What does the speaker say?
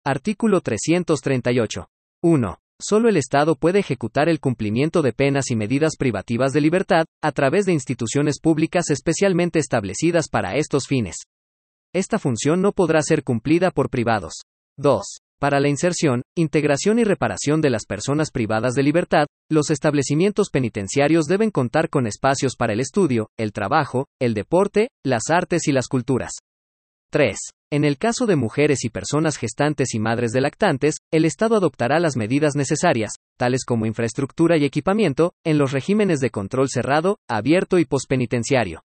Artículo 338. 1. Solo el Estado puede ejecutar el cumplimiento de penas y medidas privativas de libertad, a través de instituciones públicas especialmente establecidas para estos fines. Esta función no podrá ser cumplida por privados. 2. Para la inserción, integración y reparación de las personas privadas de libertad, los establecimientos penitenciarios deben contar con espacios para el estudio, el trabajo, el deporte, las artes y las culturas. 3. En el caso de mujeres y personas gestantes y madres de lactantes, el Estado adoptará las medidas necesarias, tales como infraestructura y equipamiento, en los regímenes de control cerrado, abierto y pospenitenciario.